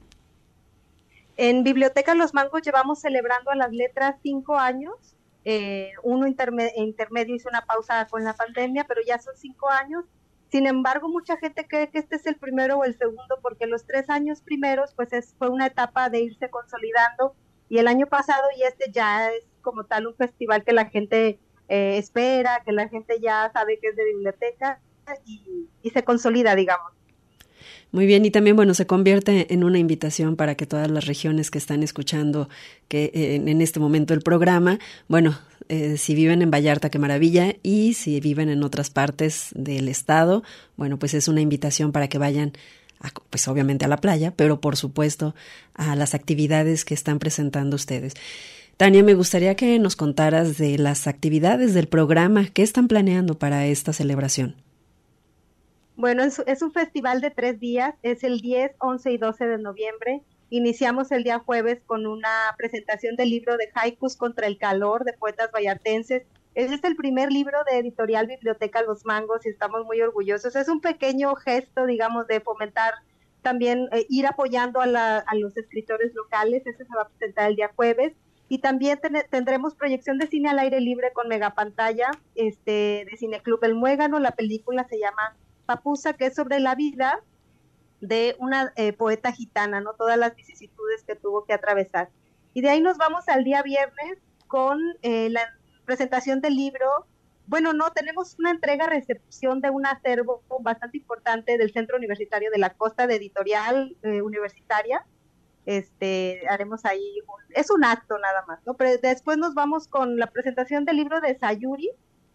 En Biblioteca Los Mangos llevamos celebrando a las letras 5 años. Uno intermedio hizo una pausa con la pandemia, pero ya son 5 años. Sin embargo, mucha gente cree que este es el primero o el segundo, porque los 3 años primeros pues fue una etapa de irse consolidando, y el año pasado y este ya es como tal un festival que la gente espera, que la gente ya sabe que es de biblioteca y se consolida, digamos. Muy bien, y también, bueno, se convierte en una invitación para que todas las regiones que están escuchando que en este momento el programa, bueno, si viven en Vallarta, qué maravilla, y si viven en otras partes del estado, bueno, pues es una invitación para que vayan pues obviamente a la playa, pero por supuesto a las actividades que están presentando ustedes. Tania, me gustaría que nos contaras de las actividades del programa. ¿Qué están planeando para esta celebración? Bueno, es un festival de 3 días, es el 10, 11 y 12 de noviembre. Iniciamos el día jueves con una presentación del libro de Haikus contra el calor de poetas vallartenses. Este es el primer libro de Editorial Biblioteca Los Mangos y estamos muy orgullosos. Es un pequeño gesto, digamos, de fomentar también, ir apoyando a los escritores locales. Este se va a presentar el día jueves. Y también tendremos proyección de cine al aire libre con megapantalla de Cineclub El Muégano. La película se llama Papusa, que es sobre la vida de una poeta gitana, ¿no? Todas las vicisitudes que tuvo que atravesar. Y de ahí nos vamos al día viernes con la presentación del libro. Bueno, no, tenemos una entrega-recepción de un acervo bastante importante del Centro Universitario de la Costa, de Editorial Universitaria. Haremos ahí, es un acto nada más, ¿no? Pero después nos vamos con la presentación del libro de Sayuri,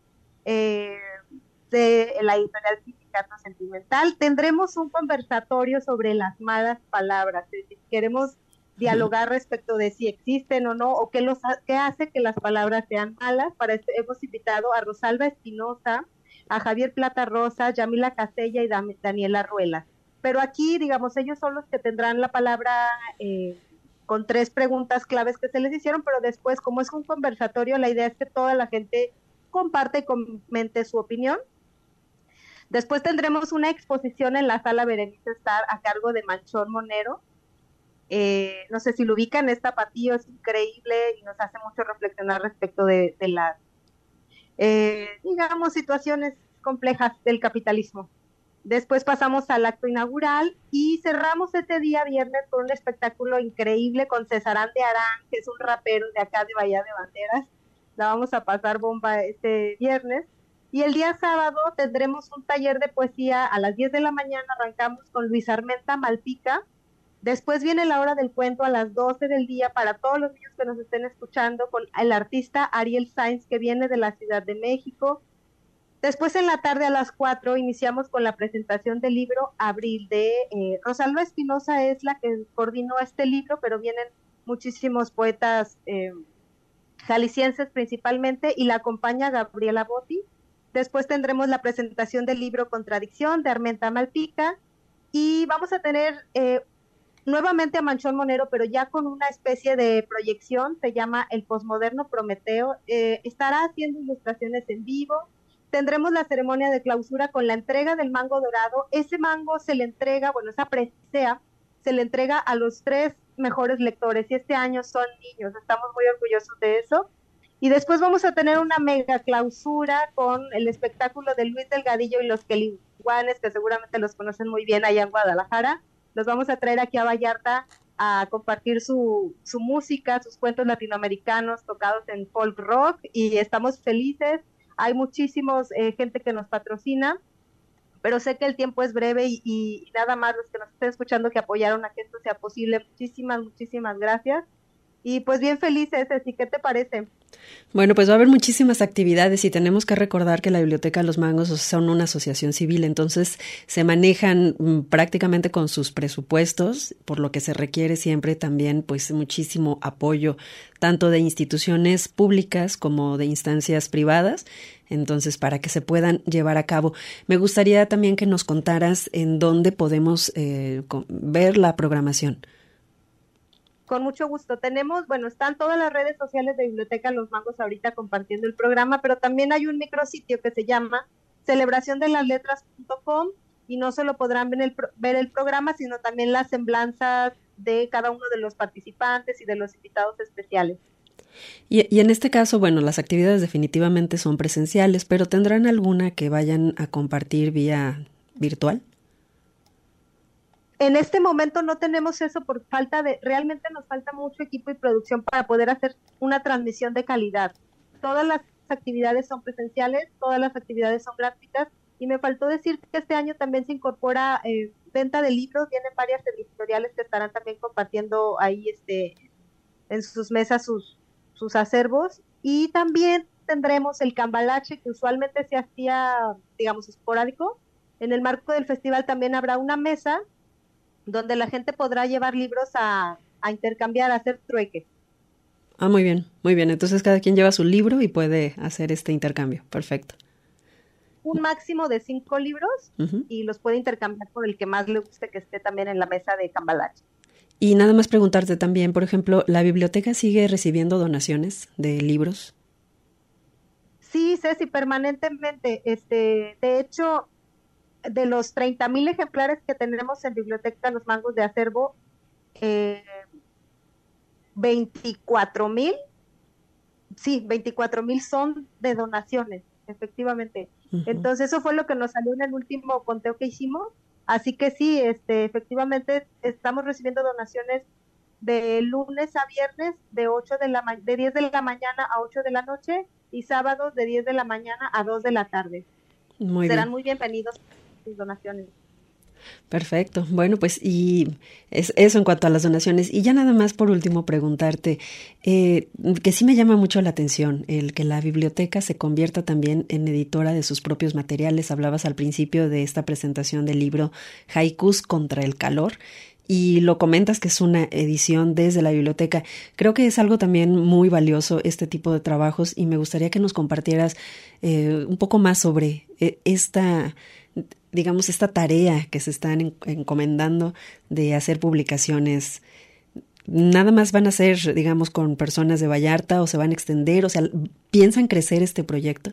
de la editorial Sindicato Sentimental. Tendremos un conversatorio sobre las malas palabras, es decir, queremos dialogar respecto de si existen o no, o qué hace que las palabras sean malas. Para esto hemos invitado a Rosalba Espinosa, a Javier Plata Rosa, Yamila Casella y Daniela Ruelas. Pero aquí, digamos, ellos son los que tendrán la palabra con 3 preguntas claves que se les hicieron, pero después, como es un conversatorio, la idea es que toda la gente comparte y comente su opinión. Después tendremos una exposición en la sala Berenice Star a cargo de Manchón Monero. No sé si lo ubican, es tapatío, es increíble y nos hace mucho reflexionar respecto de las, digamos, situaciones complejas del capitalismo. Después pasamos al acto inaugural y cerramos este día viernes con un espectáculo increíble con Cesarán de Arán, que es un rapero de acá de Bahía de Banderas. La vamos a pasar bomba este viernes. Y el día sábado tendremos un taller de poesía a las 10 de la mañana, arrancamos con Luis Armenta Malpica. Después viene la hora del cuento a las 12 del día para todos los niños que nos estén escuchando, con el artista Ariel Sainz, que viene de la Ciudad de México. Después en la tarde a las 4 iniciamos con la presentación del libro Abril de Rosalba Espinosa, es la que coordinó este libro, pero vienen muchísimos poetas jaliscienses principalmente, y la acompaña Gabriela Botti. Después tendremos la presentación del libro Contradicción de Armenta Malpica y vamos a tener nuevamente a Manchón Monero, pero ya con una especie de proyección, se llama El Posmoderno Prometeo. Estará haciendo ilustraciones en vivo. Tendremos la ceremonia de clausura con la entrega del mango dorado. Ese mango se le entrega, bueno, esa presea se le entrega a los 3 mejores lectores, y este año son niños, estamos muy orgullosos de eso. Y después vamos a tener una mega clausura con el espectáculo de Luis Delgadillo y los Queliguanes, que seguramente los conocen muy bien allá en Guadalajara. Los vamos a traer aquí a Vallarta a compartir su música, sus cuentos latinoamericanos tocados en folk rock, y estamos felices. Hay muchísimos gente que nos patrocina, pero sé que el tiempo es breve y nada más los que nos estén escuchando que apoyaron a que esto sea posible. Muchísimas gracias. Y pues bien felices, ¿sí? ¿Qué te parece? Bueno, pues va a haber muchísimas actividades y tenemos que recordar que la Biblioteca Los Mangos son una asociación civil, entonces se manejan prácticamente con sus presupuestos, por lo que se requiere siempre también pues muchísimo apoyo, tanto de instituciones públicas como de instancias privadas, entonces para que se puedan llevar a cabo. Me gustaría también que nos contaras en dónde podemos ver la programación. Con mucho gusto. Están todas las redes sociales de Biblioteca Los Mangos ahorita compartiendo el programa, pero también hay un micrositio que se llama celebraciondelasletras.com, y no solo podrán ver el programa, sino también las semblanzas de cada uno de los participantes y de los invitados especiales. Y en este caso, bueno, las actividades definitivamente son presenciales, pero ¿tendrán alguna que vayan a compartir vía virtual? En este momento no tenemos eso por realmente nos falta mucho equipo y producción para poder hacer una transmisión de calidad. Todas las actividades son presenciales, todas las actividades son gratuitas, y me faltó decir que este año también se incorpora venta de libros. Vienen varias editoriales que estarán también compartiendo ahí en sus mesas sus acervos, y también tendremos el cambalache, que usualmente se hacía, digamos, esporádico. En el marco del festival también habrá una mesa donde la gente podrá llevar libros a intercambiar, a hacer trueques. Ah, muy bien. Entonces cada quien lleva su libro y puede hacer este intercambio. Perfecto. Un máximo de 5 libros, y los puede intercambiar por el que más le guste, que esté también en la mesa de cambalache. Y nada más preguntarte también, por ejemplo, ¿la biblioteca sigue recibiendo donaciones de libros? Sí, Ceci, permanentemente. De hecho, de los 30,000 ejemplares que tenemos en Biblioteca Los Mangos de acervo, 24,000 son de donaciones, efectivamente. Entonces eso fue lo que nos salió en el último conteo que hicimos. Así que sí, efectivamente estamos recibiendo donaciones de lunes a viernes de 10 de la mañana a 8 de la noche, y sábados de 10 de la mañana a 2 de la tarde. Serán muy bienvenidos sus donaciones. Perfecto. Bueno, pues y eso en cuanto a las donaciones. Y ya nada más por último preguntarte, que sí me llama mucho la atención el que la biblioteca se convierta también en editora de sus propios materiales. Hablabas al principio de esta presentación del libro Haikus contra el calor, y lo comentas que es una edición desde la biblioteca. Creo que es algo también muy valioso este tipo de trabajos, y me gustaría que nos compartieras un poco más sobre esta tarea que se están encomendando de hacer publicaciones. ¿Nada más van a ser, digamos, con personas de Vallarta, o se van a extender? O sea, ¿piensan crecer este proyecto?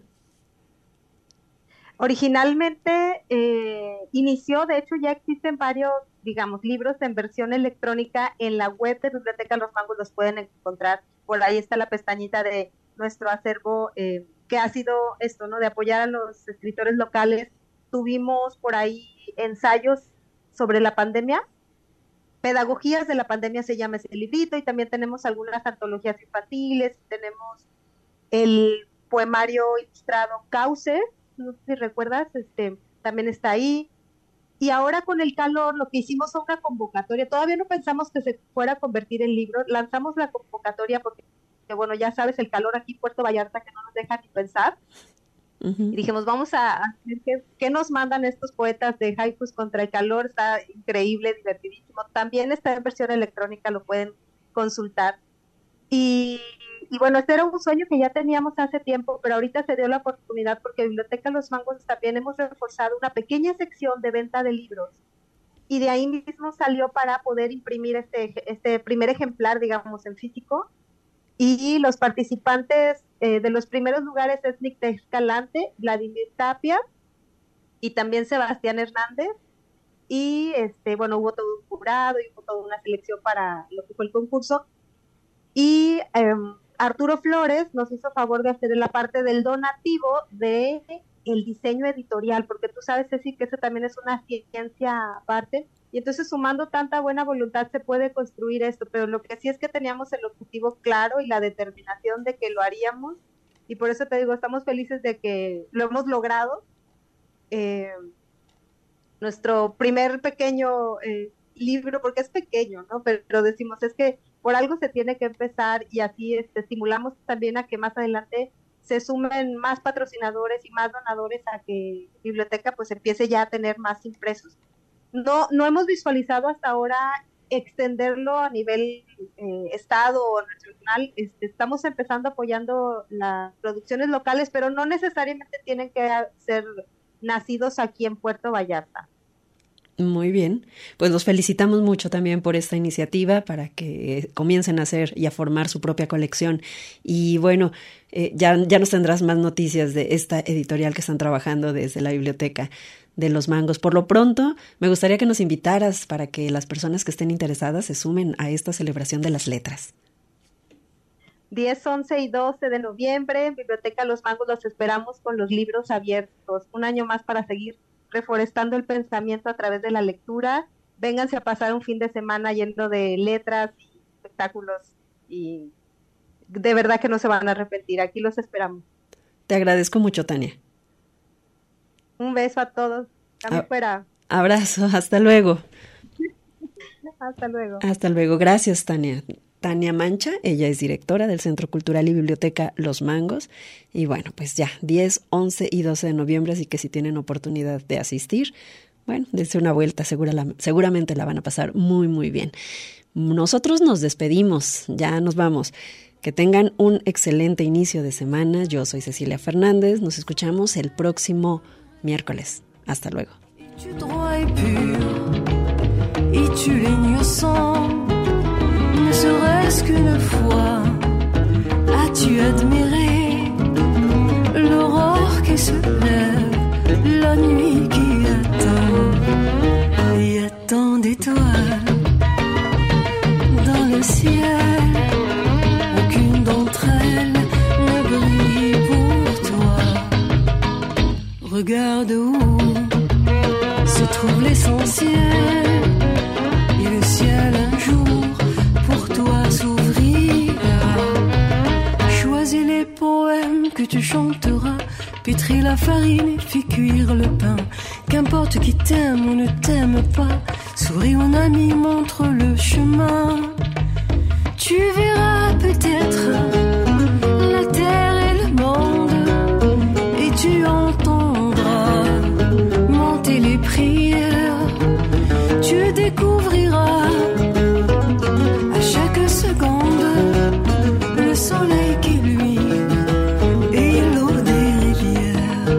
Originalmente inició, de hecho ya existen varios, digamos, libros en versión electrónica en la web de Biblioteca Los Mangos, los pueden encontrar. Por ahí está la pestañita de nuestro acervo, que ha sido esto, ¿no?, de apoyar a los escritores locales. Tuvimos por ahí ensayos sobre la pandemia, pedagogías de la pandemia se llama ese librito, y también tenemos algunas antologías infantiles, tenemos el poemario ilustrado Cauces, no sé si recuerdas, también está ahí. Y ahora con el calor lo que hicimos fue una convocatoria. Todavía no pensamos que se fuera a convertir en libro, lanzamos la convocatoria porque, bueno, ya sabes, el calor aquí en Puerto Vallarta que no nos deja ni pensar. Y dijimos, vamos a ver qué nos mandan estos poetas de Haikus contra el calor. Está increíble, divertidísimo. También está en versión electrónica, lo pueden consultar. Y bueno, este era un sueño que ya teníamos hace tiempo, pero ahorita se dio la oportunidad porque Biblioteca Los Mangos también hemos reforzado una pequeña sección de venta de libros, y de ahí mismo salió para poder imprimir este primer ejemplar, digamos, en físico. Y los participantes de los primeros lugares es Nicta Escalante, Vladimir Tapia y también Sebastián Hernández. y bueno, hubo todo un jurado y hubo toda una selección para lo que fue el concurso, y Arturo Flores nos hizo favor de hacer la parte del donativo de el diseño editorial, porque tú sabes, Ceci, que eso también es una ciencia aparte, y entonces sumando tanta buena voluntad se puede construir esto, pero lo que sí es que teníamos el objetivo claro y la determinación de que lo haríamos, y por eso te digo, estamos felices de que lo hemos logrado. Nuestro primer pequeño libro, porque es pequeño, ¿no? Pero decimos, es que por algo se tiene que empezar, y así estimulamos también a que más adelante se sumen más patrocinadores y más donadores a que Biblioteca pues empiece ya a tener más impresos. No hemos visualizado hasta ahora extenderlo a nivel estado o nacional. Estamos empezando apoyando las producciones locales, pero no necesariamente tienen que ser nacidos aquí en Puerto Vallarta. Muy bien, pues los felicitamos mucho también por esta iniciativa para que comiencen a hacer y a formar su propia colección. Y bueno, ya nos tendrás más noticias de esta editorial que están trabajando desde la Biblioteca de los Mangos. Por lo pronto, me gustaría que nos invitaras para que las personas que estén interesadas se sumen a esta celebración de las letras. 10, 11 y 12 de noviembre, en Biblioteca Los Mangos los esperamos con los libros abiertos. Un año más para seguir reforestando el pensamiento a través de la lectura. Vénganse a pasar un fin de semana lleno de letras y espectáculos, y de verdad que no se van a arrepentir. Aquí los esperamos. Te agradezco mucho, Tania. Un beso a todos. También fuera. Abrazo, hasta luego. Hasta luego. Hasta luego, gracias, Tania. Tania Mancha, ella es directora del Centro Cultural y Biblioteca Los Mangos. Y bueno, pues ya, 10, 11 y 12 de noviembre, así que si tienen oportunidad de asistir, bueno, dense una vuelta, seguramente la van a pasar muy, muy bien. Nosotros nos despedimos, ya nos vamos. Que tengan un excelente inicio de semana. Yo soy Cecilia Fernández, nos escuchamos el próximo miércoles. Hasta luego. Ne serait-ce qu'une fois, as-tu admiré l'aurore qui se lève, la nuit qui attend? Il y a tant d'étoiles dans le ciel, aucune d'entre elles ne brille pour toi. Regarde où se trouve l'essentiel, et le ciel un jour pour toi s'ouvrira. Choisis les poèmes que tu chanteras, pétris la farine et fais cuire le pain. Qu'importe qui t'aime ou ne t'aime pas, souris mon ami, montre le chemin. Tu verras peut-être la terre et le monde, et tu entendras monter les prières. Tu découvriras le soleil qui luit et l'eau des rivières.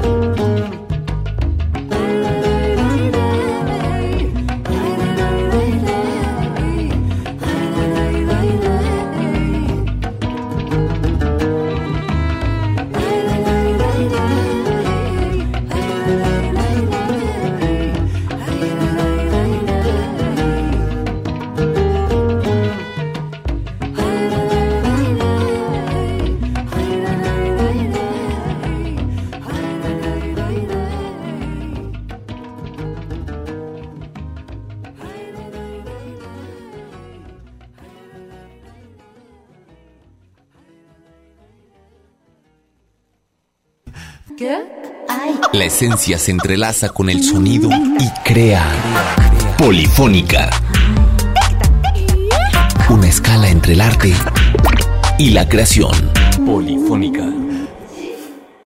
La esencia se entrelaza con el sonido y crea Polifónica. Una escala entre el arte y la creación. Polifónica.